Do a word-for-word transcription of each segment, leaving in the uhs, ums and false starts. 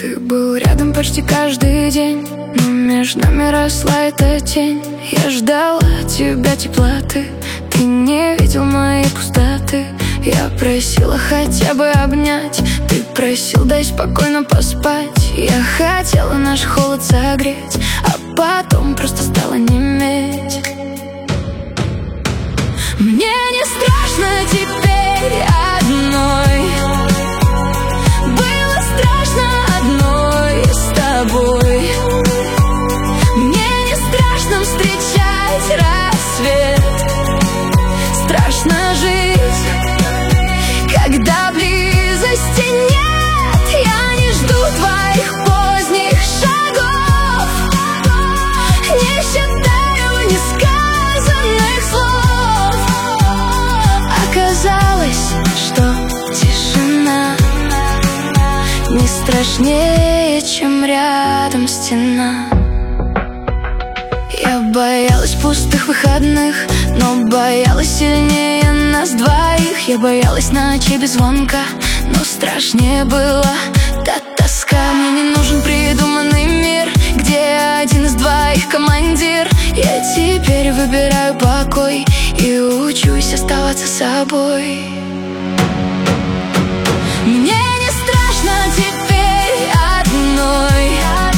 Ты был рядом почти каждый день, но между нами росла эта тень. Я ждала от тебя теплоты, ты не видел моей пустоты. Я просила хотя бы обнять, ты просил дай спокойно поспать. Я хотела наш холод согреть, а потом просто стала неметь. Мне не страшно теперь одной, было страшно одной с тобой. Мне не страшно встречать рассвет, страшно жить, когда близости нет. Я не жду твоих поздних шагов, не считаю несказанных слов. Оказалось, что тишина не страшнее, чем рядом стена. Я боялась пустых выходных, но боялась сильнее нас двоих. Я боялась ночи без звонка, но страшнее была та тоска. Мне не нужен придуманный мир, где один из двоих командир. Я теперь выбираю покой и учусь оставаться собой. Мне не страшно теперь одной,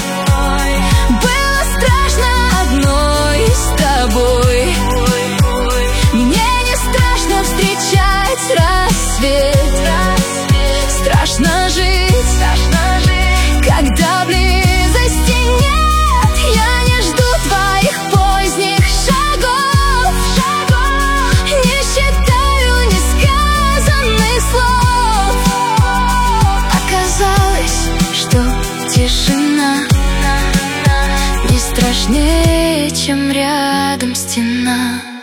было страшно одной с тобой. Мне не страшно встречать рассвет, страшно жить, когда близости нет. Я не жду твоих поздних шагов, не считаю несказанных слов. Оказалось, что тишина не страшнее, чем рядом стена.